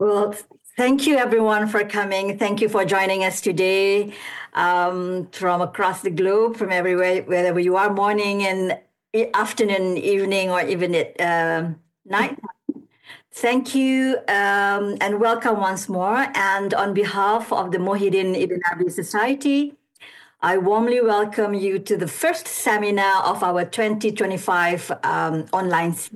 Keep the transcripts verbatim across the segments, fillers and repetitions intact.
Well, thank you everyone for coming. Thank you for joining us today um, from across the globe, from everywhere, wherever you are, morning and e- afternoon, evening, or even at um, night. Thank you um, and welcome once more. And on behalf of the Mohideen Ibn Arabi Society, I warmly welcome you to the first seminar of our twenty twenty-five um, online series.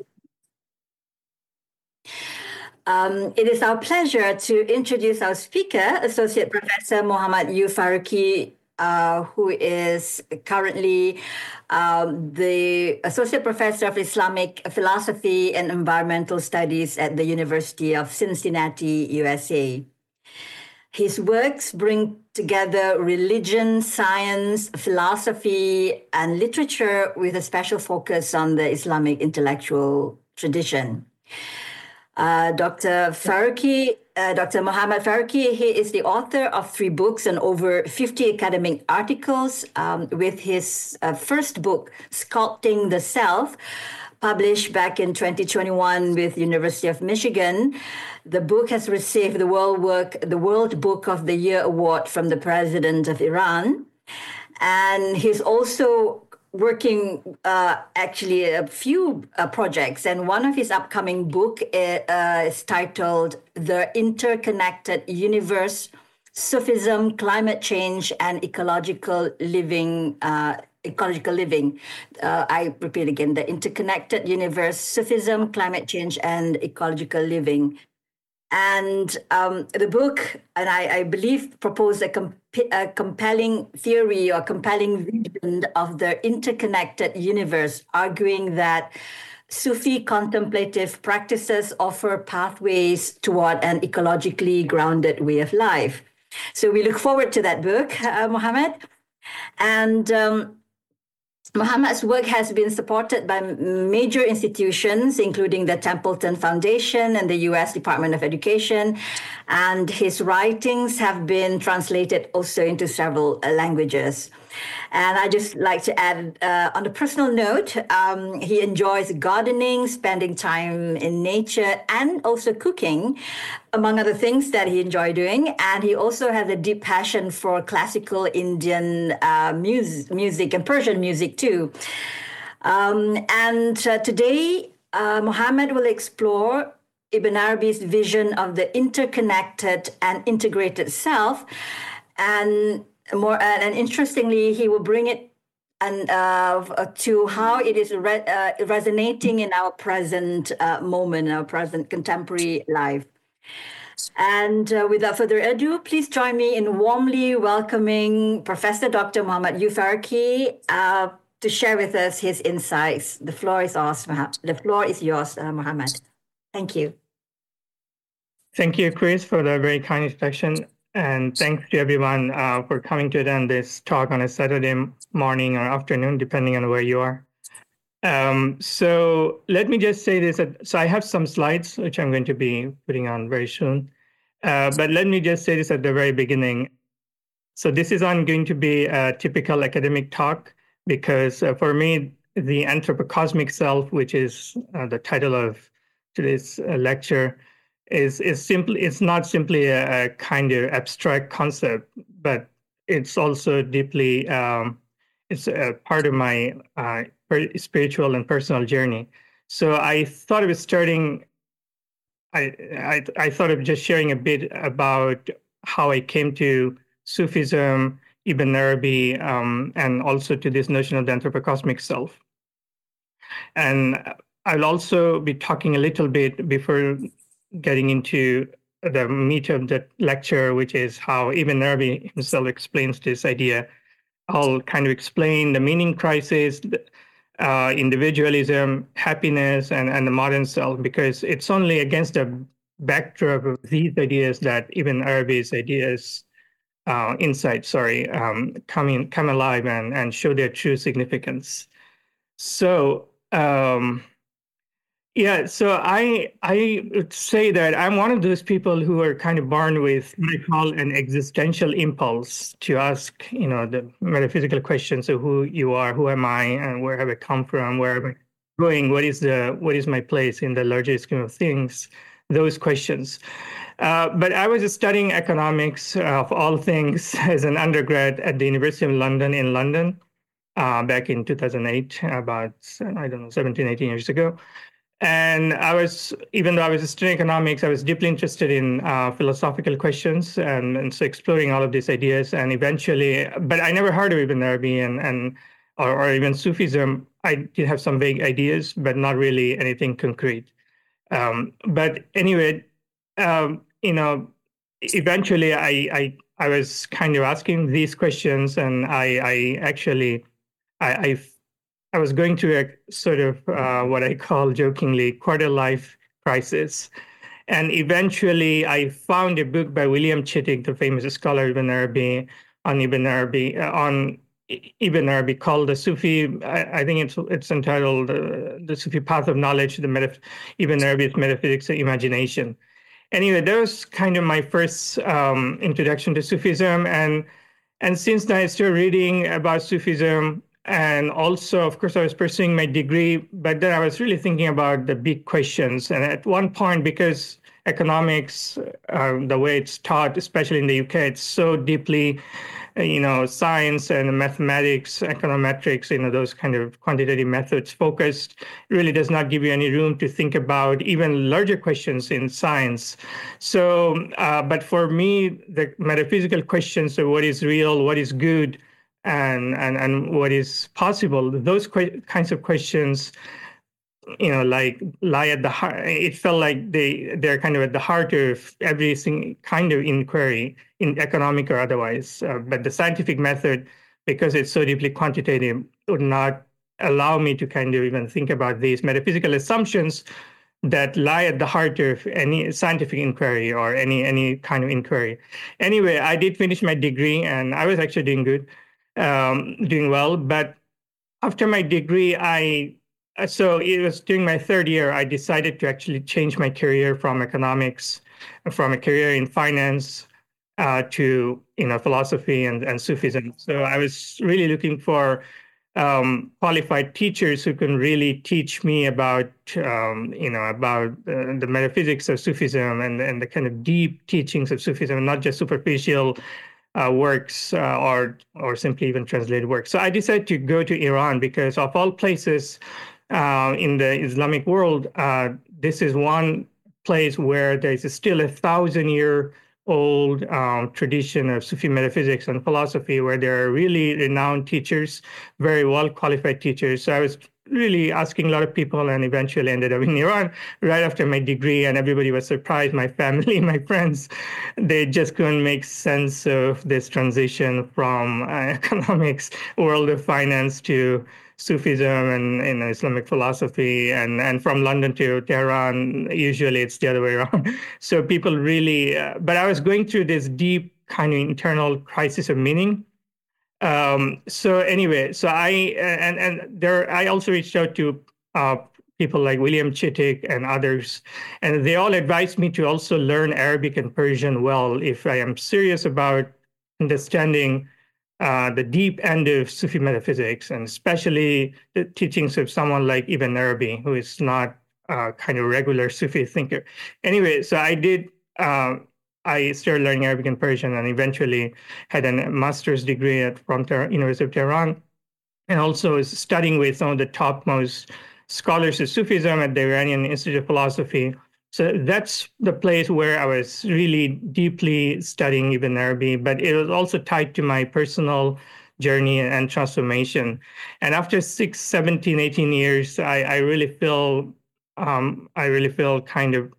Um, it is our pleasure to introduce our speaker, Associate Professor Muhammad U. Faruqi, uh, who is currently um, the Associate Professor of Islamic Philosophy and Environmental Studies at the University of Cincinnati, U S A. His works bring together religion, science, philosophy, and literature with a special focus on the Islamic intellectual tradition. Uh, Doctor Faruqi, uh, Doctor Muhammad Faruqi, he is the author of three books and over fifty academic articles. Um, with his uh, first book, Sculpting the Self, published back in twenty twenty-one with University of Michigan. The book has received the World Work, the World Book of the Year award from the President of Iran, and he's also working uh, actually a few uh, projects, and one of his upcoming book uh, is titled The Interconnected Universe: Sufism, Climate Change, and Ecological Living. Uh, ecological living. Uh, I repeat again: The Interconnected Universe: Sufism, Climate Change, and Ecological Living. And um, the book, and I, I believe, proposed a, comp- a compelling theory or compelling vision of the interconnected universe, arguing that Sufi contemplative practices offer pathways toward an ecologically grounded way of life. So we look forward to that book, uh, Mohammed. And um, Muhammad's work has been supported by major institutions, including the Templeton Foundation and the U S Department of Education, and his writings have been translated also into several languages. And I just like to add, uh, on a personal note, um, he enjoys gardening, spending time in nature, and also cooking, among other things that he enjoys doing. And he also has a deep passion for classical Indian uh, music, music and Persian music too. Um, and uh, today, uh, Muhammad will explore Ibn Arabi's vision of the interconnected and integrated self, and more, and interestingly, he will bring it and uh, to how it is re- uh, resonating in our present uh, moment, our present contemporary life. And uh, without further ado, please join me in warmly welcoming Professor Doctor Muhammad U. Faruqi uh, to share with us his insights. The floor is yours, the floor is yours, uh, Muhammad. Thank you. Thank you, Chris, for the very kind introduction. And thanks to everyone uh, for coming to attend this talk on a Saturday morning or afternoon, depending on where you are. Um, so let me just say this. So I have some slides, which I'm going to be putting on very soon. Uh, but let me just say this at the very beginning. So this is not going to be a typical academic talk, because uh, for me, the anthropocosmic self, which is uh, the title of today's uh, lecture, is is simply it's not simply a, a kind of abstract concept, but it's also deeply um, it's a part of my uh, spiritual and personal journey. So I thought of starting. I, I I thought of just sharing a bit about how I came to Sufism, Ibn Arabi, um, and also to this notion of the anthropocosmic self. And I'll also be talking a little bit before getting into the meat of the lecture, which is how Ibn Arabi himself explains this idea. I'll kind of explain the meaning crisis, uh, individualism, happiness, and, and the modern self, because it's only against the backdrop of these ideas that Ibn Arabi's ideas, uh, insights, sorry, um, come, in, come alive and, and show their true significance. So, um, Yeah, so I I would say that I'm one of those people who are kind of born with what I call an existential impulse to ask, you know, the metaphysical questions of who you are, who am I, and where have I come from, where am I going, what is the what is my place in the larger scheme of things. those questions. Uh, but I was studying economics, uh, of all things, as an undergrad at the University of London in London uh, back in two thousand eight, about, I don't know, seventeen, eighteen years ago. And I was, even though I was studying economics, I was deeply interested in uh, philosophical questions and, and so exploring all of these ideas. And eventually, but I never heard of Ibn Arabi and, and or, or even Sufism. I did have some vague ideas, but not really anything concrete. Um, but anyway, um, you know, eventually I, I I was kind of asking these questions, and I I actually I I, I was going through a sort of uh, what I call jokingly quarter life crisis, and eventually I found a book by William Chittick, the famous scholar Ibn Arabi, on Ibn Arabi uh, on Ibn Arabi called the Sufi. I, I think it's it's entitled uh, the Sufi Path of Knowledge, the Metaph- Ibn Arabi's Metaphysics of Imagination. Anyway, that was kind of my first um, introduction to Sufism, and and since then I started reading about Sufism, and also, of course, I was pursuing my degree, but then I was really thinking about the big questions. And at one point, because economics, uh, the way it's taught, especially in the U K, it's so deeply, you know, science and mathematics, econometrics, you know, those kind of quantitative methods focused, really does not give you any room to think about even larger questions in science. So, uh, but for me, the metaphysical questions of what is real, what is good, and and, and what is possible, those que- kinds of questions, you know, like lie at the heart. It felt like they they're kind of at the heart of every single kind of inquiry, in economic or otherwise. Uh, but the scientific method, because it's so deeply quantitative, would not allow me to kind of even think about these metaphysical assumptions that lie at the heart of any scientific inquiry or any any kind of inquiry. Anyway, I did finish my degree, and I was actually doing good, um, doing well. But after my degree, I So it was during my third year, I decided to actually change my career from economics, from a career in finance uh, to, you know, philosophy and, and Sufism. So I was really looking for um, qualified teachers who can really teach me about, um, you know, about uh, the metaphysics of Sufism and, and the kind of deep teachings of Sufism, not just superficial Uh, works uh, or or simply even translated works. So I decided to go to Iran because, of all places uh, in the Islamic world, uh, this is one place where there is still a thousand-year-old um, tradition of Sufi metaphysics and philosophy, where there are really renowned teachers, very well-qualified teachers. So I was really asking a lot of people, and eventually ended up in Iran right after my degree, and everybody was surprised. My family, my friends, they just couldn't make sense of this transition from uh, economics, world of finance, to Sufism and, and Islamic philosophy, and, and from London to Tehran. Usually it's the other way around. So people really, uh, but I was going through this deep kind of internal crisis of meaning. Um, so anyway, so I and and there I also reached out to uh, people like William Chittick and others, and they all advised me to also learn Arabic and Persian well if I am serious about understanding uh, the deep end of Sufi metaphysics, and especially the teachings of someone like Ibn Arabi, who is not a kind of regular Sufi thinker. Anyway, so I did. Uh, I started learning Arabic and Persian, and eventually had a master's degree at from Ter- University of Tehran, and also was studying with some of the topmost scholars of Sufism at the Iranian Institute of Philosophy. So that's the place where I was really deeply studying Ibn Arabi, but it was also tied to my personal journey and transformation. And after six, seventeen, eighteen years, I, I really feel um, I really feel kind of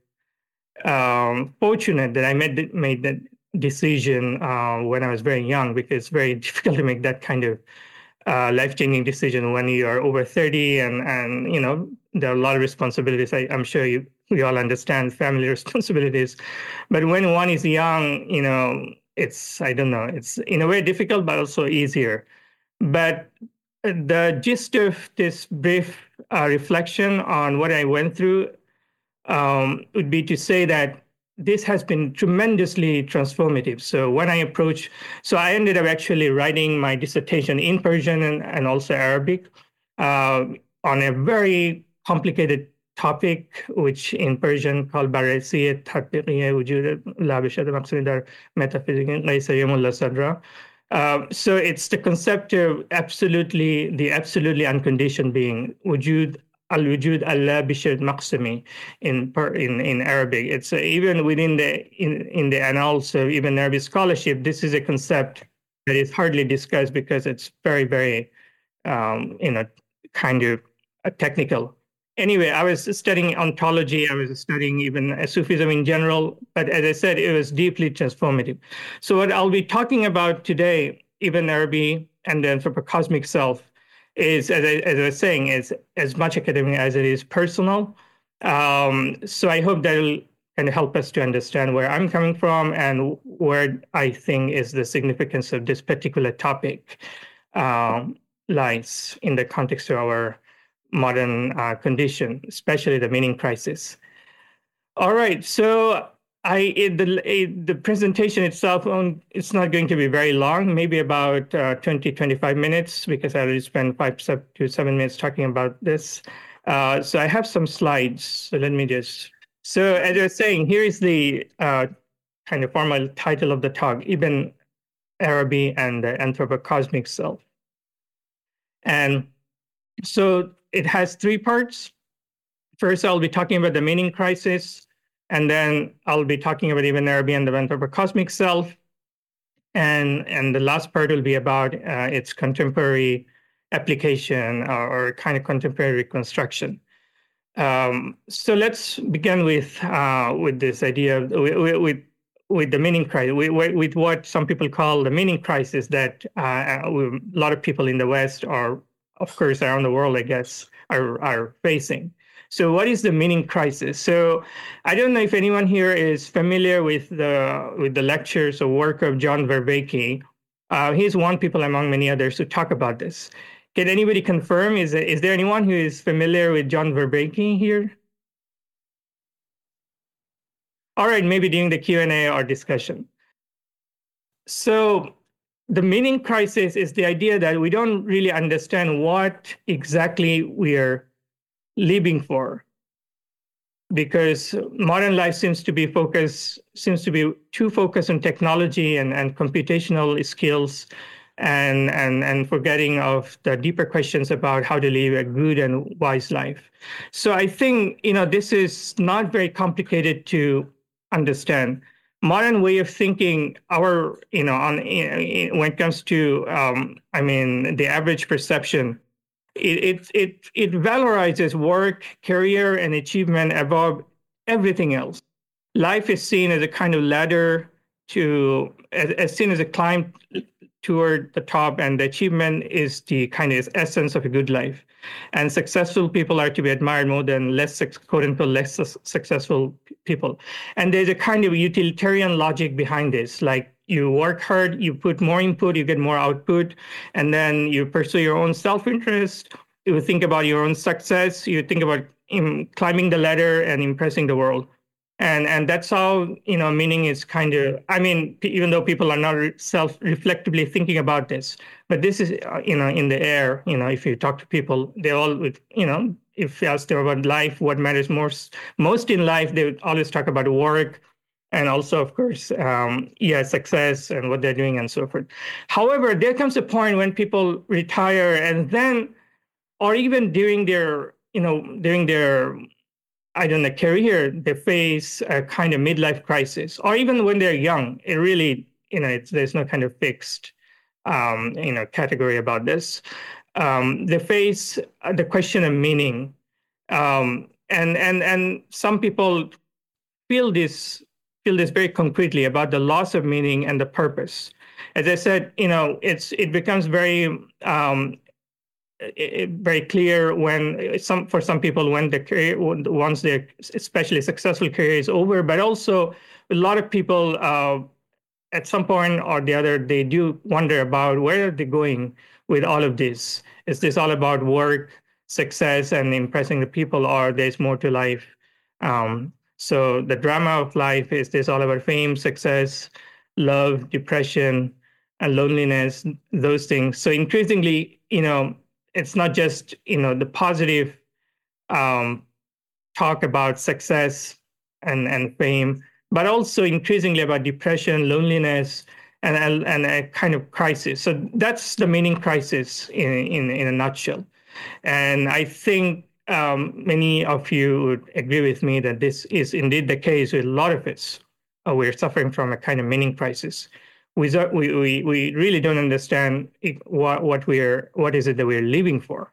um, fortunate that I made made that decision uh, when I was very young, because it's very difficult to make that kind of uh, life-changing decision when you are over thirty, and and you know there are a lot of responsibilities. I, I'm sure you we all understand family responsibilities, but when one is young, you know it's I don't know it's in a way difficult, but also easier. But the gist of this brief uh, reflection on what I went through um, would be to say that this has been tremendously transformative. So when I approach, so I ended up actually writing my dissertation in Persian and, and also Arabic uh, on a very complicated topic, which in Persian called Barasiyat Tatbiqiyya Wujud La Bishad Maqsud Dar Metaphysics Laysa Yamullah Sadra. Uh, so it's the concept of absolutely, the absolutely unconditioned being, wujud al-wujud Allah bishad maqsami in in in Arabic. It's uh, even within the in in the annals of even Arabic scholarship, this is a concept that is hardly discussed because it's very very um, you know kind of uh, technical. Anyway, I was studying ontology. I was studying even Sufism in general. But as I said, it was deeply transformative. So what I'll be talking about today, Ibn Arabi and the anthropocosmic self, is, as I, as I was saying, is as much academic as it is personal. Um, so I hope that will kind of help us to understand where I'm coming from and where I think is the significance of this particular topic um, lies in the context of our modern uh, condition, especially the meaning crisis. All right, so I it, the it, the presentation itself, on, it's not going to be very long, maybe about uh, twenty, twenty-five minutes, because I already spent five to seven minutes talking about this. Uh, so I have some slides, so let me just, so as I was saying, here is the uh, kind of formal title of the talk, Ibn Arabi and the Anthropocosmic Self. And so it has three parts. First, I'll be talking about the meaning crisis, and then I'll be talking about Ibn Arabi and the anthropocosmic self. And, and the last part will be about uh, its contemporary application or, or kind of contemporary reconstruction. Um, so let's begin with uh, with this idea of, with, with with the meaning crisis, with, with what some people call the meaning crisis that uh, a lot of people in the West or of course, around the world, I guess, are, are facing. So what is the meaning crisis? So I don't know if anyone here is familiar with the with the lectures or work of John Vervaeke. Uh, he's one people among many others who talk about this. Can anybody confirm? Is, is there anyone who is familiar with John Vervaeke here? All right, maybe during the Q and A or discussion. So the meaning crisis is the idea that we don't really understand what exactly we're living for, because modern life seems to be focused, seems to be too focused on technology and, and computational skills, and, and, and forgetting of the deeper questions about how to live a good and wise life. So I think, you know, this is not very complicated to understand. Modern way of thinking, our, you know, on when it comes to, um, I mean, the average perception, it, it it it valorizes work, career, and achievement above everything else. Life is seen as a kind of ladder to, as, as seen as a climb toward the top, and the achievement is the kind of essence of a good life. And successful people are to be admired more than less, quote unquote, less successful people. And there's a kind of utilitarian logic behind this. Like you work hard, you put more input, you get more output, and then you pursue your own self-interest. You think about your own success. You think about um, climbing the ladder and impressing the world. And and that's how, you know, meaning is kind of, I mean, even though people are not self-reflectively thinking about this, but this is, uh, you know, in the air, you know, if you talk to people, they all, would, you know, if you ask them about life, what matters most, most in life, they would always talk about work and also, of course, um, yeah, success and what they're doing and so forth. However, there comes a point when people retire and then, or even during their, you know, during their, I don't know, career, they face a kind of midlife crisis, or even when they're young, it really, you know, it's, there's no kind of fixed, um, you know, category about this. Um, they face the question of meaning, um, and and and some people feel this feel this very concretely about the loss of meaning and the purpose. As I said, you know, it's it becomes very um, It, very clear when some for some people when the career once their especially successful career is over, but also a lot of people uh, at some point or the other they do wonder about where are they going with all of this. Is this all about work, success, and impressing the people, or there's more to life? Um, so the drama of life, is this all about fame, success, love, depression, and loneliness, those things. So increasingly, you know, it's not just, you know, the positive um, talk about success and, and fame, but also increasingly about depression, loneliness, and, and, and a kind of crisis. So that's the meaning crisis in, in, in a nutshell. And I think um, many of you would agree with me that this is indeed the case with a lot of us. Uh, we're suffering from a kind of meaning crisis. We, we, we really don't understand what, what, we're, what is it that we're living for.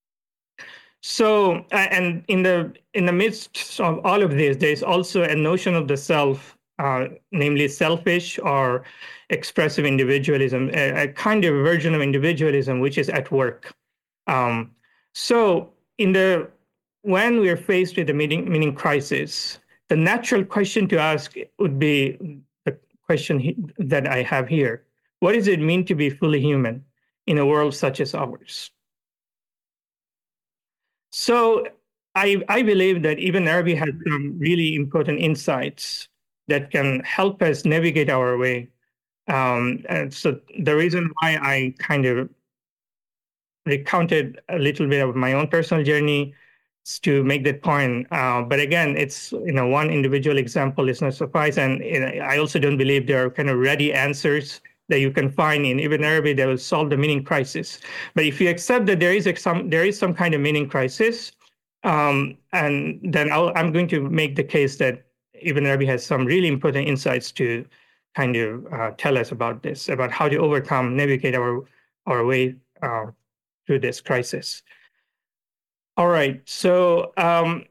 So, and in the in the midst of all of this, there's also a notion of the self, uh, namely selfish or expressive individualism, a, a kind of version of individualism which is at work. Um, so, in the when we're faced with a meaning meaning crisis, the natural question to ask would be the question he, that I have here: what does it mean to be fully human in a world such as ours? So I, I believe that Ibn Arabi has some really important insights that can help us navigate our way. Um, and so the reason why I kind of recounted a little bit of my own personal journey is to make that point. Uh, but again, it's, you know, one individual example is not suffice. And you know, I also don't believe there are kind of ready answers that you can find in Ibn Arabi that will solve the meaning crisis. But if you accept that there is a, some there is some kind of meaning crisis, um, and then I'll, I'm going to make the case that Ibn Arabi has some really important insights to kind of uh, tell us about this, about how to overcome, navigate our our way uh, through this crisis. All right, so um,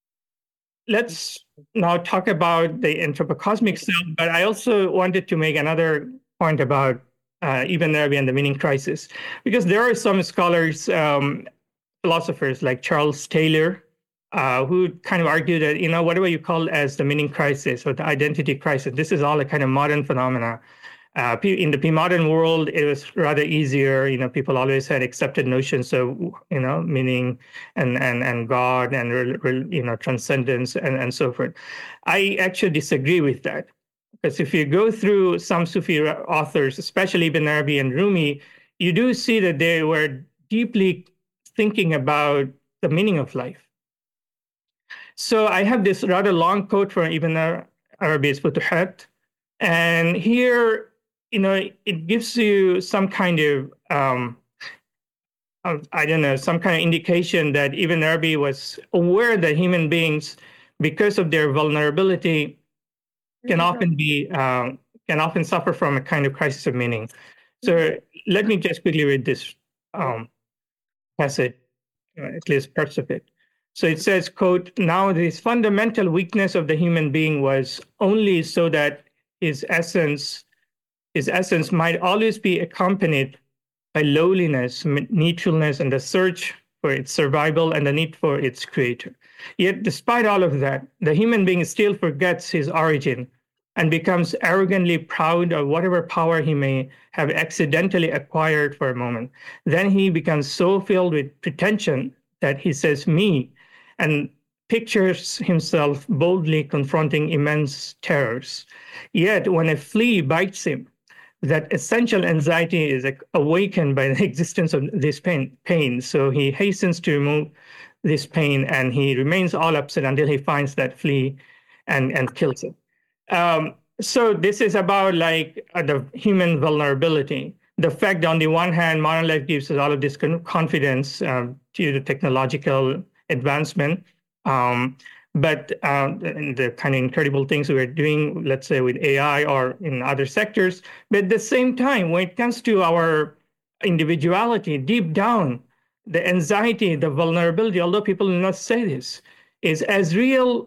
let's now talk about the anthropocosmic self. But I also wanted to make another point about uh, Ibn Arabi and the meaning crisis, because there are some scholars, um, philosophers like Charles Taylor, uh, who kind of argue that, you know, whatever you call as the meaning crisis or the identity crisis, this is all a kind of modern phenomena. Uh, in the pre-modern world, it was rather easier. You know, people always had accepted notions of, you know, meaning and and and God and, you know, transcendence and, and so forth. I actually disagree with that. Because if you go through some Sufi authors, especially Ibn Arabi and Rumi, you do see that they were deeply thinking about the meaning of life. So I have this rather long quote from Ibn Arabi's Futuhat. And here, you know, it gives you some kind of, um, of, I don't know, some kind of indication that Ibn Arabi was aware that human beings, because of their vulnerability, can often be um, can often suffer from a kind of crisis of meaning. So let me just quickly read this um, passage, uh, at least parts of it. So it says, quote, "Now this fundamental weakness of the human being was only so that his essence, his essence might always be accompanied by lowliness, neutral-ness, and the search for its survival and the need for its creator. Yet, despite all of that, the human being still forgets his origin and becomes arrogantly proud of whatever power he may have accidentally acquired for a moment. Then he becomes so filled with pretension that he says, 'me,' and pictures himself boldly confronting immense terrors. Yet, when a flea bites him, that essential anxiety is awakened by the existence of this pain. pain. So he hastens to remove this pain, and he remains all upset until he finds that flea and, and kills it." Um, so this is about like uh, the human vulnerability. The fact that on the one hand, modern life gives us all of this confidence um, to the technological advancement. Um, But uh, the kind of incredible things we're doing, let's say with A I or in other sectors, but at the same time, when it comes to our individuality, deep down, the anxiety, the vulnerability, although people do not say this, is as real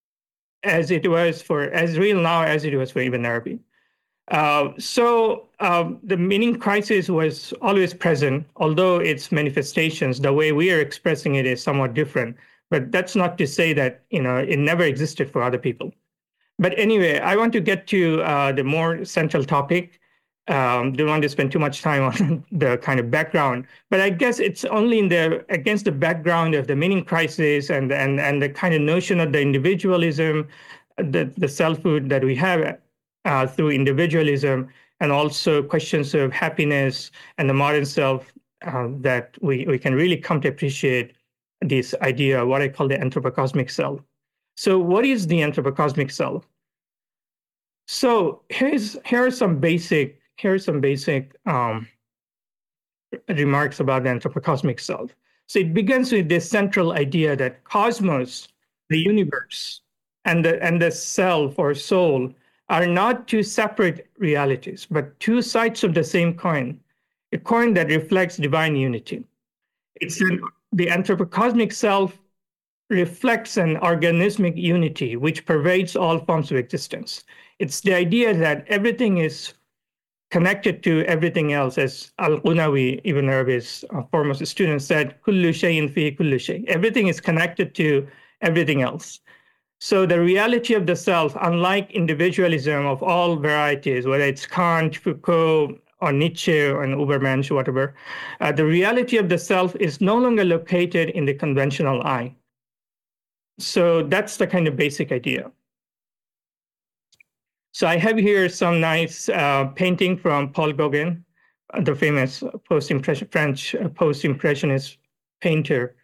as it was for, as real now as it was for Ibn Arabi. Uh, so um, the meaning crisis was always present, although its manifestations, the way we are expressing it is somewhat different. But that's not to say that, you know, it never existed for other people. But anyway, I want to get to uh, the more central topic. Um, don't want to spend too much time on the kind of background. But I guess it's only in the against the background of the meaning crisis and and and the kind of notion of the individualism, the the selfhood that we have uh, through individualism, and also questions of happiness and the modern self uh, that we we can really come to appreciate this idea, what I call the anthropocosmic self. So what is the anthropocosmic self? So here's here are some basic here are some basic um, remarks about the anthropocosmic self. So it begins with this central idea that cosmos, the universe, and the and the self or soul are not two separate realities, but two sides of the same coin, a coin that reflects divine unity. It's an, the anthropocosmic self reflects an organismic unity which pervades all forms of existence. It's the idea that everything is connected to everything else, as Al-Qunawi, Ibn Arabi's uh, foremost student, said, "Kullu shay'in fi kulli shay." Everything is connected to everything else. So the reality of the self, unlike individualism of all varieties, whether it's Kant, Foucault, or Nietzsche, or Ubermensch, whatever, uh, the reality of the self is no longer located in the conventional I. So that's the kind of basic idea. So I have here some nice uh, painting from Paul Gauguin, the famous post-impression, French post-impressionist painter.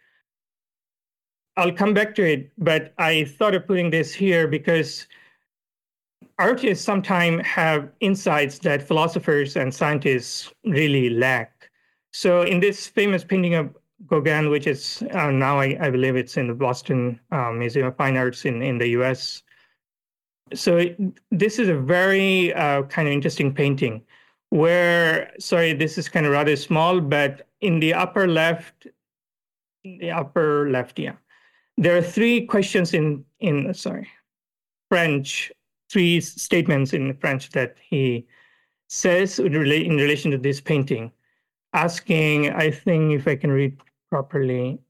I'll come back to it, but I thought of putting this here because artists sometimes have insights that philosophers and scientists really lack. So in this famous painting of Gauguin, which is uh, now, I, I believe it's in the Boston uh, Museum of Fine Arts in, in the U S. So it, this is a very uh, kind of interesting painting where, sorry, this is kind of rather small, but in the upper left, the upper left, yeah, there are three questions in, in sorry, French, three statements in French that he says in relation to this painting, asking, I think if I can read properly,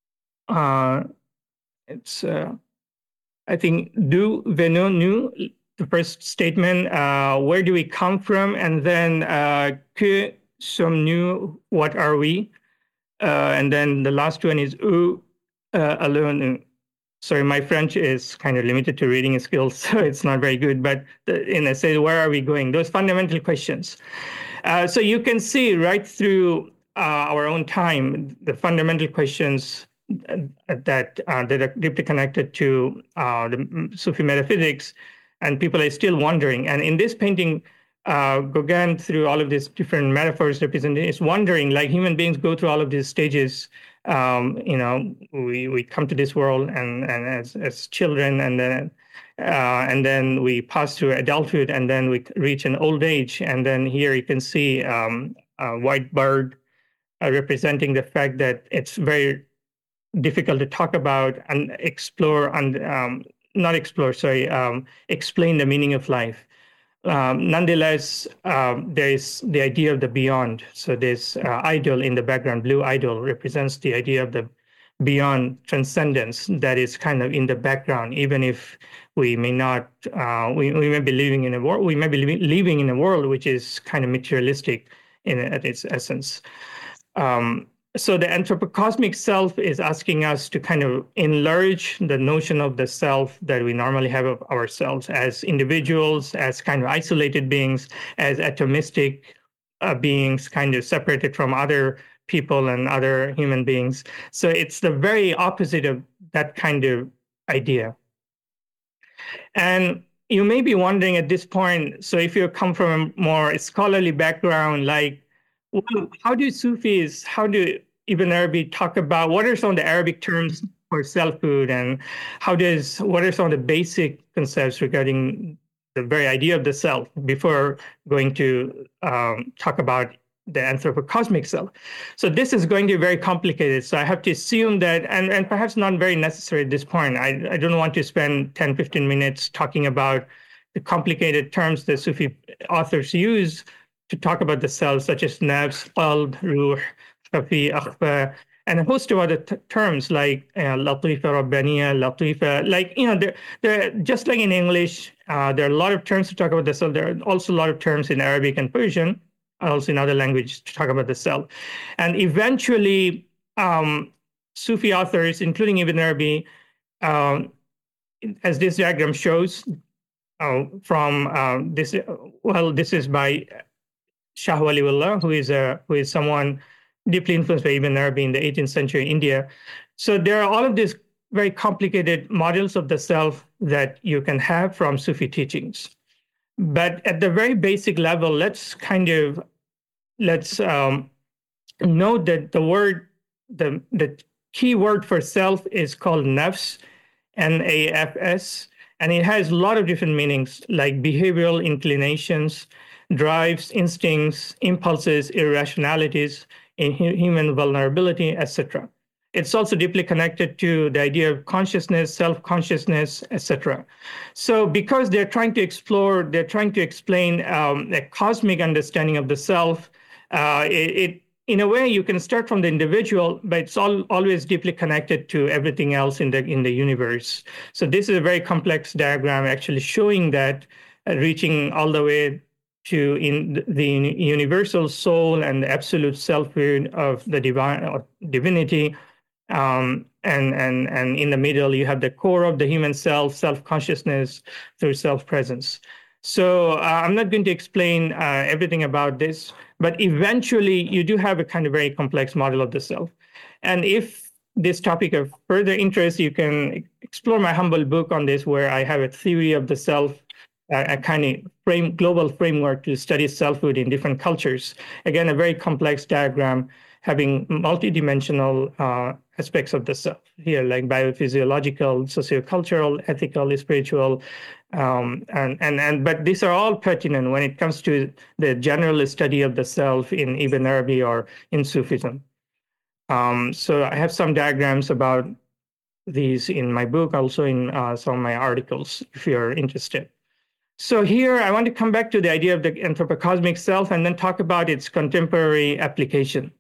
uh, it's, uh, I think, d'où venons-nous, the first statement, uh, where do we come from? And then, uh, que sommes-nous, what are we? Uh, and then the last one is, où uh, allons-nous? Sorry, my French is kind of limited to reading skills, so it's not very good. But the, in a say, where are we going? Those fundamental questions. Uh, so you can see right through uh, our own time, the fundamental questions that uh, that are deeply connected to uh, the Sufi metaphysics, and people are still wondering. And in this painting, uh, Gauguin, through all of these different metaphors represented, is wondering, like human beings go through all of these stages. Um, you know, we, we come to this world and, and as as children, and then uh, and then we pass through adulthood, and then we reach an old age. And then here you can see um, a white bird uh, representing the fact that it's very difficult to talk about and explore and um, not explore, sorry, um, explain the meaning of life. Um, nonetheless, um, there is the idea of the beyond. So this uh, idol in the background, blue idol, represents the idea of the beyond transcendence that is kind of in the background, even if we may not, uh, we, we may be living in a world, we may be living in a world which is kind of materialistic in at its essence. Um, So the anthropocosmic self is asking us to kind of enlarge the notion of the self that we normally have of ourselves as individuals, as kind of isolated beings, as atomistic uh, beings, kind of separated from other people and other human beings. So it's the very opposite of that kind of idea. And you may be wondering at this point, so if you come from a more scholarly background, like, well, how do Sufis, how do Ibn Arabi talk about, what are some of the Arabic terms for selfhood, and how does, what are some of the basic concepts regarding the very idea of the self before going to um, talk about the anthropocosmic self? So this is going to be very complicated. So I have to assume that, and, and perhaps not very necessary at this point. I, I don't want to spend ten, fifteen minutes talking about the complicated terms that Sufi authors use to talk about the self, such as nafs, qalb, ruh, khafi, akhfa, and a host of other t- terms like uh, latifa, rabbaniya, latifa. Like, you know, they're, they're, just like in English, uh, there are a lot of terms to talk about the self. There are also a lot of terms in Arabic and Persian, also in other languages, to talk about the self. And eventually, um, Sufi authors, including Ibn Arabi, um, as this diagram shows, uh, from uh, this, well, this is by Shah Waliullah, who is a who is someone deeply influenced by Ibn Arabi in the eighteenth century India. So there are all of these very complicated models of the self that you can have from Sufi teachings. But at the very basic level, let's kind of, let's um, note that the word, the, the key word for self is called nafs, N A F S, and it has a lot of different meanings like behavioral inclinations, drives, instincts, impulses, irrationalities, in human vulnerability, et cetera. It's also deeply connected to the idea of consciousness, self-consciousness, et cetera. So because they're trying to explore, they're trying to explain um, a cosmic understanding of the self, uh, it, it in a way, you can start from the individual, but it's all, always deeply connected to everything else in the in the universe. So this is a very complex diagram actually showing that, uh, reaching all the way to in the universal soul and the absolute selfhood of the divine or divinity. Um, and, and, and in the middle, you have the core of the human self, self-consciousness through self-presence. So uh, I'm not going to explain uh, everything about this, but eventually you do have a kind of very complex model of the self. And if this topic of further interest, you can explore my humble book on this, where I have a theory of the self, uh, a kind of frame, global framework to study selfhood in different cultures. Again, a very complex diagram having multidimensional uh, aspects of the self here, like biophysiological, sociocultural, ethical, spiritual, um, and, and, and, but these are all pertinent when it comes to the general study of the self in Ibn Arabi or in Sufism. Um, so I have some diagrams about these in my book, also in uh, some of my articles, if you're interested. So here I want to come back to the idea of the anthropocosmic self and then talk about its contemporary application.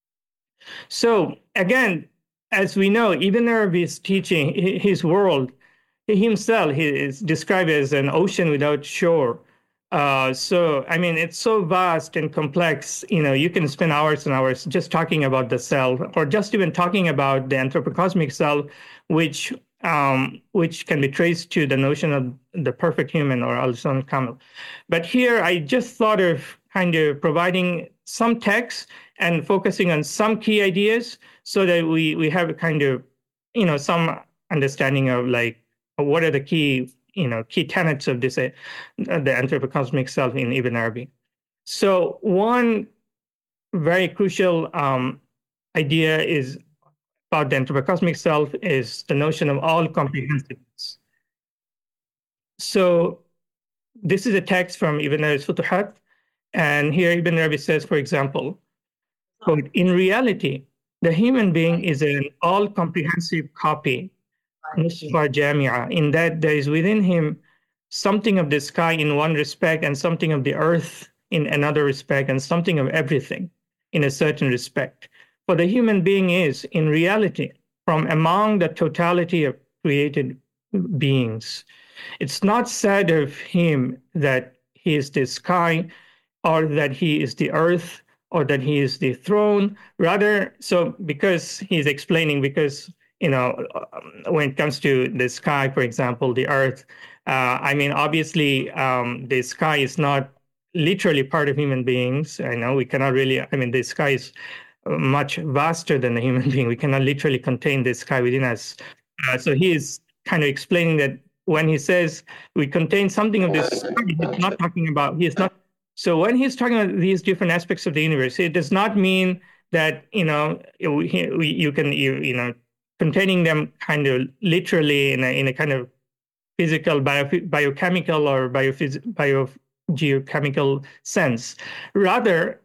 So again, as we know, Ibn Arabi's teaching, his world, he himself, he is described as an ocean without shore. Uh, so, I mean, it's so vast and complex, you know, you can spend hours and hours just talking about the self, or just even talking about the anthropocosmic self, which um, which can be traced to the notion of the perfect human or al-Insan al-Kamil. But here I just thought of kind of providing some text and focusing on some key ideas so that we, we have a kind of, you know, some understanding of like, what are the key, you know, key tenets of this, uh, the anthropocosmic self in Ibn Arabi. So one very crucial um, idea is about the anthropocosmic self is the notion of all comprehensiveness. So this is a text from Ibn Arabi's Futuhat, and here Ibn Arabi says, for example, quote, in reality, the human being is an all-comprehensive copy, Nusfa Jamia, in that there is within him something of the sky in one respect and something of the earth in another respect and something of everything in a certain respect. For the human being is, in reality, from among the totality of created beings. It's not said of him that he is the sky or that he is the earth or that he is the throne. Rather, so because he's explaining, because, you know, when it comes to the sky, for example, the earth, uh, I mean, obviously, um, the sky is not literally part of human beings. I know we cannot really, I mean, the sky is much vaster than the human being. We cannot literally contain the sky within us. Uh, so he is kind of explaining that when he says we contain something of this sky, he's not talking about, he is not. So when he's talking about these different aspects of the universe, it does not mean that, you know, we, you can, you, you know, containing them kind of literally in a, in a kind of physical, bio, biochemical or biophys, biogeochemical sense. Rather,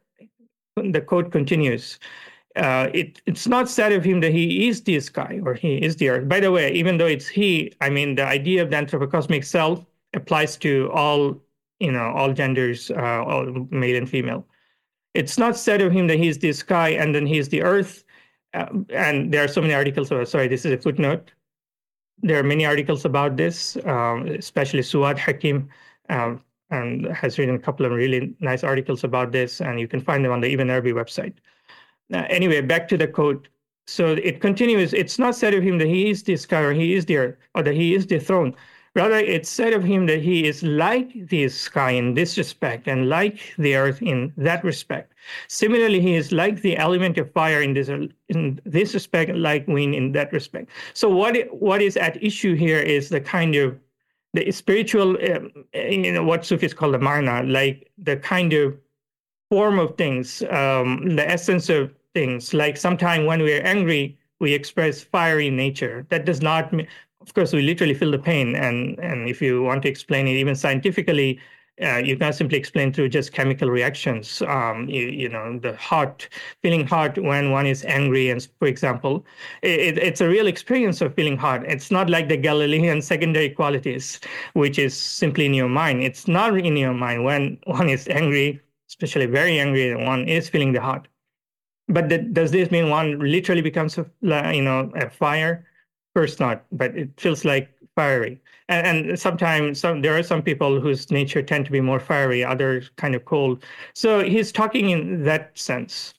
the quote continues, uh, it, it's not said of him that he is the sky or he is the earth. By the way, even though it's he, I mean, the idea of the anthropocosmic self applies to all, you know, all genders, uh, all male and female. It's not said of him that he's the sky and then he's the earth. Uh, and there are so many articles about, sorry, this is a footnote. There are many articles about this, um, especially Suad Hakim, um, and has written a couple of really nice articles about this, and you can find them on the Ibn Arabi website. Uh, anyway, back to the quote. So it continues, it's not said of him that he is the sky or he is the earth or that he is the throne. Rather, it's said of him that he is like the sky in this respect and like the earth in that respect. Similarly, he is like the element of fire in this in this respect, like wind in that respect. So what what is at issue here is the kind of the spiritual, um, you know, what Sufis call the marna, like the kind of form of things, um, the essence of things. Like sometimes when we are angry, we express fiery nature. That does not mean, of course, we literally feel the pain. And, and if you want to explain it even scientifically, uh, you can't simply explain through just chemical reactions. Um, you, you know, the hot, feeling hot when one is angry, and for example, it, it's a real experience of feeling hot. It's not like the Galilean secondary qualities, which is simply in your mind. It's not in your mind when one is angry, especially very angry, and one is feeling the hot. But that, does this mean one literally becomes, a, you know, a fire? First, not, but it feels like fiery. And, and sometimes some, there are some people whose nature tend to be more fiery, others kind of cold. So he's talking in that sense.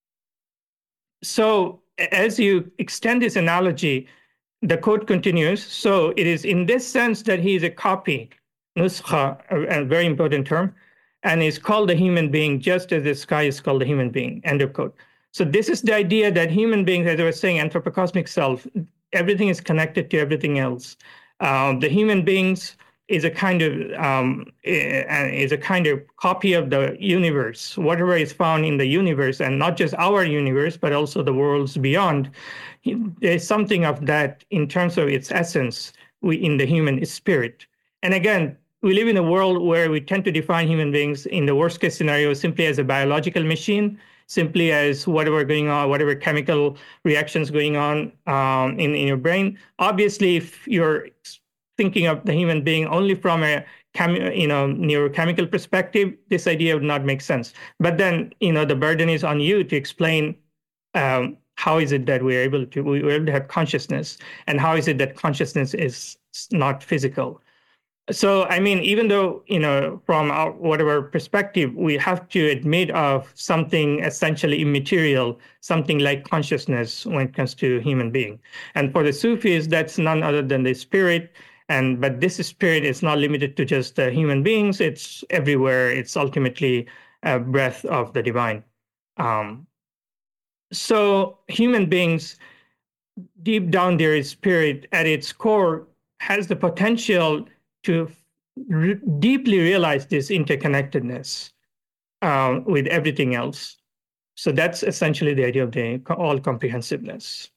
So as you extend this analogy, the quote continues. So it is in this sense that he is a copy, nuskha, a, a very important term, and is called a human being just as the sky is called a human being, end of quote. So this is the idea that human beings, as I was saying, anthropocosmic self, everything is connected to everything else. Uh, the human beings is a kind of um, is a kind of copy of the universe, whatever is found in the universe, and not just our universe, but also the worlds beyond. There's something of that in terms of its essence we, in the human spirit. And again, we live in a world where we tend to define human beings in the worst case scenario simply as a biological machine, simply as whatever going on, whatever chemical reactions going on um, in, in your brain. Obviously, if you're thinking of the human being only from a chem, you know, neurochemical perspective, this idea would not make sense. But then, you know, the burden is on you to explain um, how is it that we're able to, we're able to have consciousness, and how is it that consciousness is not physical. So, I mean, even though, you know, from our whatever perspective, we have to admit of something essentially immaterial, something like consciousness when it comes to human being. And for the Sufis, that's none other than the spirit. And but this spirit is not limited to just uh, human beings. It's everywhere. It's ultimately a breath of the divine. Um, so human beings, deep down their spirit at its core, has the potential to re- deeply realize this interconnectedness uh, with everything else. So that's essentially the idea of the all-comprehensiveness.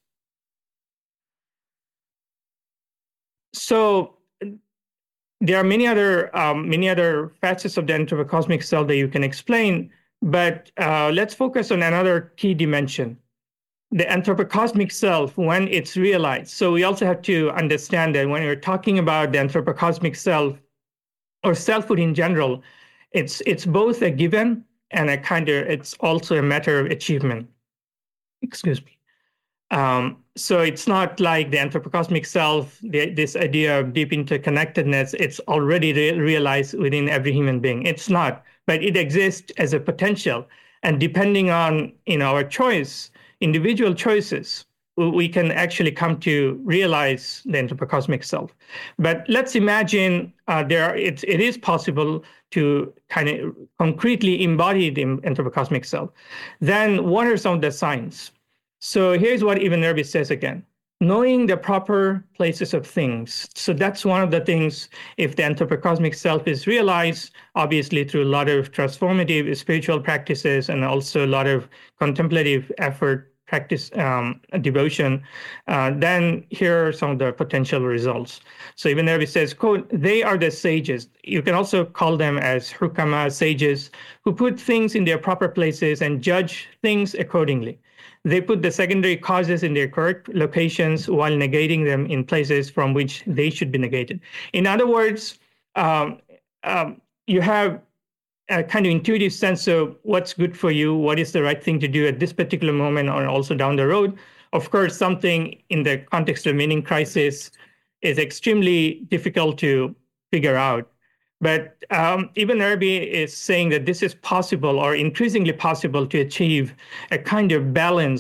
So there are many other um, many other facets of the anthropocosmic self that you can explain, but uh, let's focus on another key dimension. The anthropocosmic self, when it's realized. So we also have to understand that when we're talking about the anthropocosmic self or selfhood in general, it's it's both a given and a kind of, it's also a matter of achievement. Excuse me. Um, so it's not like the anthropocosmic self, the, this idea of deep interconnectedness, it's already re- realized within every human being. It's not, but it exists as a potential. And depending on, you know, our choice, individual choices, we can actually come to realize the anthropocosmic self. But let's imagine uh, there are, it, it is possible to kind of concretely embody the anthropocosmic self. Then what are some of the signs? So here's what Ibn Arabi says again. Knowing the proper places of things. So that's one of the things, if the anthropocosmic self is realized, obviously through a lot of transformative spiritual practices and also a lot of contemplative effort, practice, um, devotion, uh, then here are some of the potential results. So Ibn Arabi says, quote, they are the sages. You can also call them as hukama, sages, who put things in their proper places and judge things accordingly. They put the secondary causes in their correct locations while negating them in places from which they should be negated. In other words, um, um, you have a kind of intuitive sense of what's good for you, what is the right thing to do at this particular moment or also down the road. Of course, something in the context of meaning crisis is extremely difficult to figure out. But um, Ibn Arabi is saying that this is possible or increasingly possible to achieve a kind of balance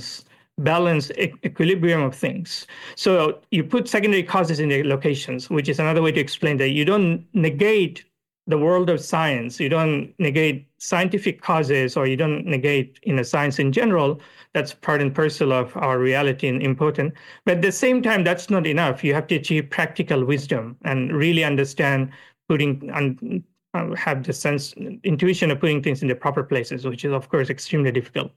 balance e- equilibrium of things. So you put secondary causes in their locations, which is another way to explain that you don't negate the world of science. You don't negate scientific causes, or you don't negate, you know, science in general. That's part and parcel of our reality and important. But at the same time, that's not enough. You have to achieve practical wisdom and really understand putting and uh, have the sense, intuition of putting things in the proper places, which is, of course, extremely difficult.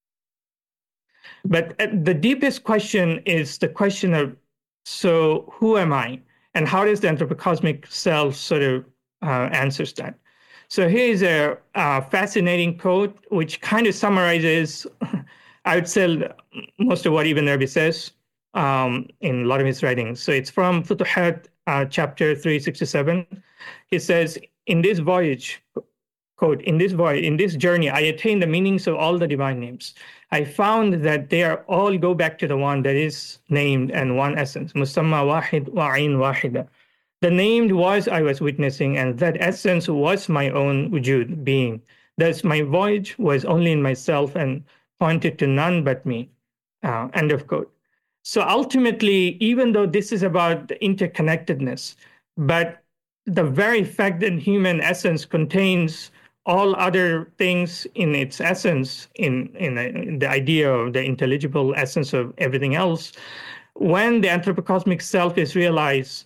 But the deepest question is the question of, so who am I? And how does the anthropocosmic self sort of uh, answers that? So here is a, a fascinating quote, which kind of summarizes, I would say, most of what Ibn Arabi says um, in a lot of his writings. So it's from Futuhat, uh, chapter three sixty-seven. He says, in this voyage, quote, in this voyage, in this journey, I attained the meanings of all the divine names. I found that they are all go back to the one that is named and one essence, Musamma Wahid Wa'in Wahida. The named was I was witnessing, and that essence was my own wujud, being. Thus, my voyage was only in myself and pointed to none but me. Uh, end of quote. So ultimately, even though this is about the interconnectedness, but the very fact that human essence contains all other things in its essence, in, in, a, in the idea of the intelligible essence of everything else, when the anthropocosmic self is realized,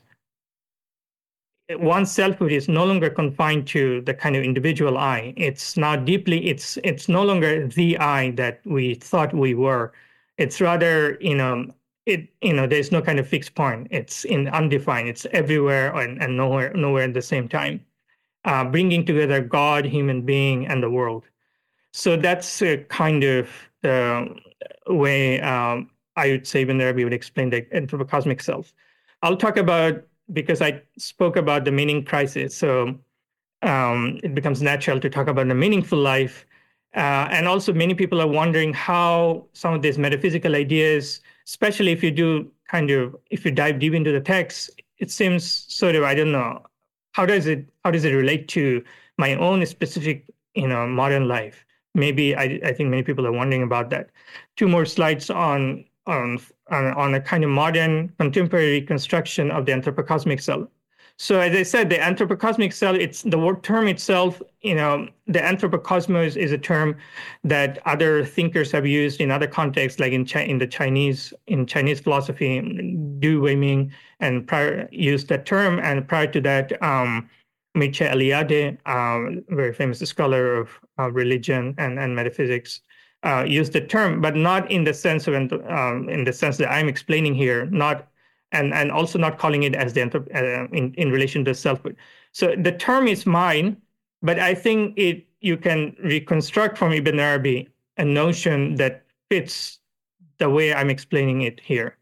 one's selfhood is no longer confined to the kind of individual I. It's now deeply, it's it's no longer the I that we thought we were. It's rather, you know, it, you know, there's no kind of fixed point. It's in undefined. It's everywhere and, and nowhere, nowhere at the same time, uh, bringing together God, human being, and the world. So that's a kind of the way um, I would say Ibn Arabi would explain the anthropocosmic self. I'll talk about, because I spoke about the meaning crisis, so um, it becomes natural to talk about the meaningful life. Uh, and also many people are wondering how some of these metaphysical ideas, especially if you do kind of, if you dive deep into the text, it seems sort of, I don't know, how does it, how does it relate to my own specific, you know, modern life? Maybe I, I think many people are wondering about that. Two more slides on On, on a kind of modern contemporary reconstruction of the anthropocosmic self. So as I said, the anthropocosmic self, it's the word term itself, you know, the anthropocosmos is a term that other thinkers have used in other contexts, like in Chi- in the Chinese, in Chinese philosophy, Du Weiming and prior used that term. And prior to that, um, Mircea Eliade, um, very famous scholar of uh, religion and, and metaphysics, Uh, use the term, but not in the sense of um, in the sense that I'm explaining here, not and and also not calling it as the uh, in in relation to selfhood. So the term is mine, but I think it you can reconstruct from Ibn Arabi a notion that fits the way I'm explaining it here.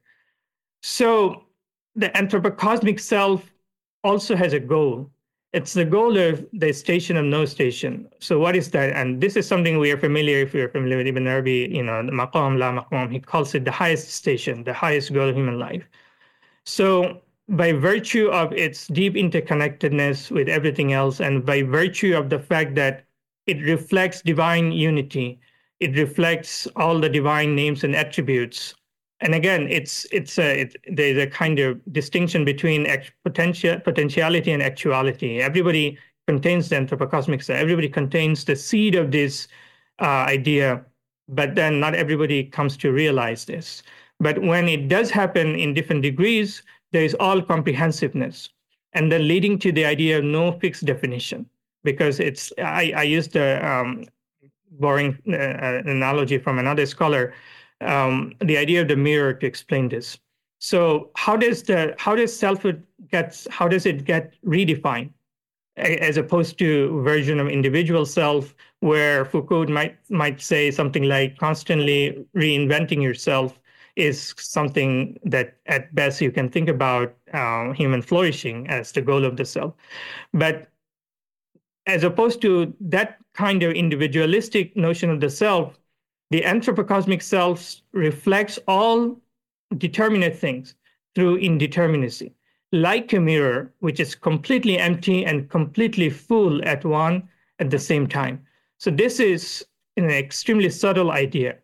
So the anthropocosmic self also has a goal. It's the goal of the station of no station. So what is that? And this is something we are familiar, if you're familiar with Ibn Arabi, you know, the maqam, la maqam, he calls it the highest station, the highest goal of human life. So by virtue of its deep interconnectedness with everything else, and by virtue of the fact that it reflects divine unity, it reflects all the divine names and attributes. And again, it's it's a it, there's a kind of distinction between potential potentiality and actuality. Everybody contains the anthropocosmic self. Everybody contains the seed of this uh, idea, but then not everybody comes to realize this. But when it does happen in different degrees, there is all comprehensiveness, and then leading to the idea of no fixed definition. Because it's I, I used a um, boring uh, analogy from another scholar. Um, the idea of the mirror to explain this. So how does the how does selfhood gets how does it get redefined, as opposed to version of individual self, where Foucault might might say something like constantly reinventing yourself is something that at best you can think about uh, human flourishing as the goal of the self. But as opposed to that kind of individualistic notion of the self, the anthropocosmic self reflects all determinate things through indeterminacy, like a mirror, which is completely empty and completely full at one at the same time. So this is an extremely subtle idea.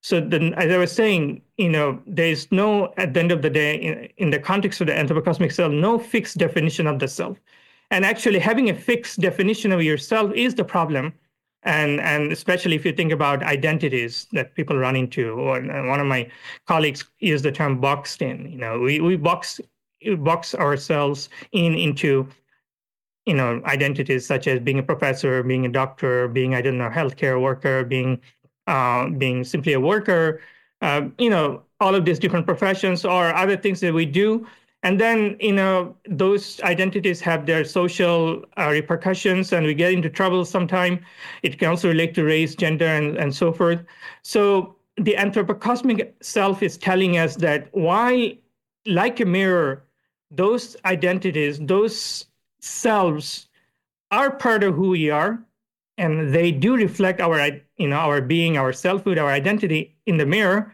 So then, as I was saying, you know, there is no, at the end of the day, in, in the context of the anthropocosmic self, no fixed definition of the self. And actually having a fixed definition of yourself is the problem. And, and especially if you think about identities that people run into, or one of my colleagues used the term boxed in, you know, we, we box, box ourselves in into, you know, identities such as being a professor, being a doctor, being, I don't know, healthcare worker, being Uh, being simply a worker, uh, you know, all of these different professions or other things that we do. And then, you know, those identities have their social uh, repercussions, and we get into trouble sometime. It can also relate to race, gender, and, and so forth. So the anthropocosmic self is telling us that while, like a mirror, those identities, those selves are part of who we are, and they do reflect our, you know, our being, our selfhood, our identity in the mirror.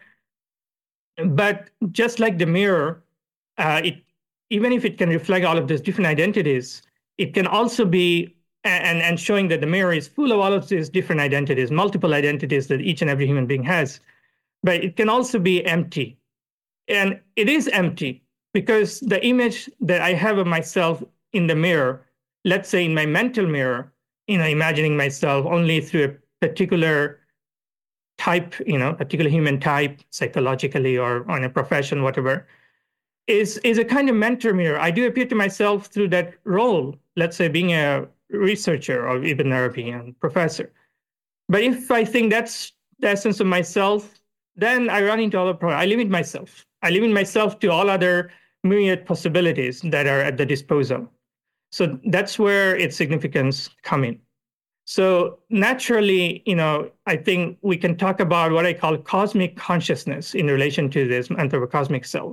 But just like the mirror, uh, it, even if it can reflect all of those different identities, it can also be, and, and showing that the mirror is full of all of these different identities, multiple identities that each and every human being has. But it can also be empty. And it is empty because the image that I have of myself in the mirror, let's say in my mental mirror, you know, imagining myself only through a particular type, you know, particular human type, psychologically or on a profession, whatever, is, is a kind of mentor mirror. I do appear to myself through that role, let's say being a researcher or even a European professor. But if I think that's the essence of myself, then I run into all the problems. I limit myself. I limit myself to all other myriad possibilities that are at the disposal. So that's where its significance come in. So naturally, you know, I think we can talk about what I call cosmic consciousness in relation to this anthropocosmic self.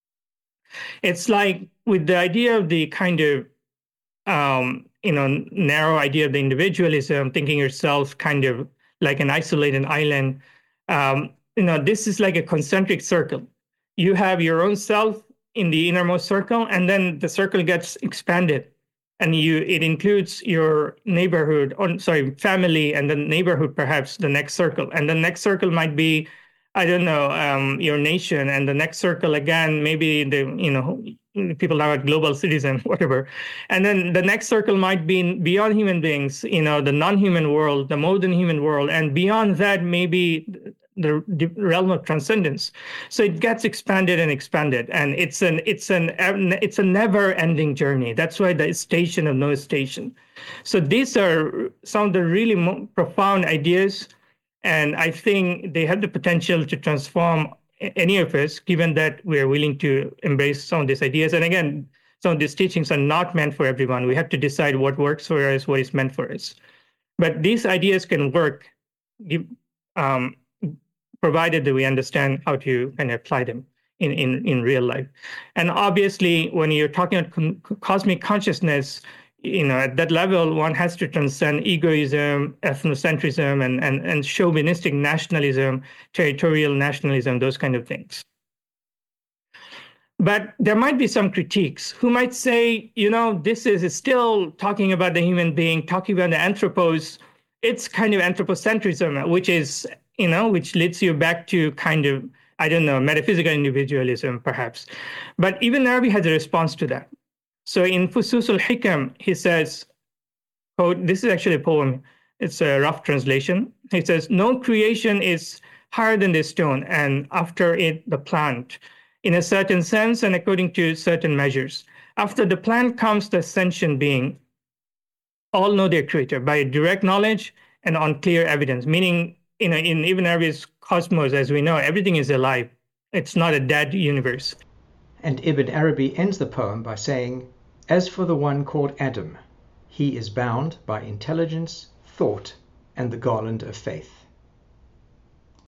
It's like with the idea of the kind of, um, you know, narrow idea of the individualism, thinking yourself kind of like an isolated island. Um, you know, this is like a concentric circle. You have your own self in the innermost circle, and then the circle gets expanded. And you, it includes your neighborhood, or sorry, family, and the neighborhood, perhaps the next circle. And the next circle might be, I don't know, um, your nation. And the next circle, again, maybe the, you know, people now at global citizen, whatever. And then the next circle might be beyond human beings, you know, the non-human world, the more than human world. And beyond that, maybe the realm of transcendence. So it gets expanded and expanded, and it's an it's an it's a never-ending journey. That's why the station of no station. So these are some of the really profound ideas, and I think they have the potential to transform any of us, given that we are willing to embrace some of these ideas. And again, some of these teachings are not meant for everyone. We have to decide what works for us, what is meant for us. But these ideas can work, um, provided that we understand how to kind of apply them in, in, in real life. And obviously, when you're talking about cosmic consciousness, you know, at that level, one has to transcend egoism, ethnocentrism, and, and, and chauvinistic nationalism, territorial nationalism, those kind of things. But there might be some critiques who might say, you know, this is still talking about the human being, talking about the anthropos. It's kind of anthropocentrism, which is, you know, which leads you back to kind of, I don't know, metaphysical individualism, perhaps. But Ibn Arabi has a response to that. So in Fusus al-Hikam, he says, quote, this is actually a poem. It's a rough translation. He says, no creation is higher than the stone, and after it, the plant, in a certain sense and according to certain measures. After the plant comes the sentient being. All know their creator by direct knowledge and on clear evidence, meaning, you know, in Ibn Arabi's cosmos, as we know, everything is alive. It's not a dead universe. And Ibn Arabi ends the poem by saying, as for the one called Adam, he is bound by intelligence, thought, and the garland of faith.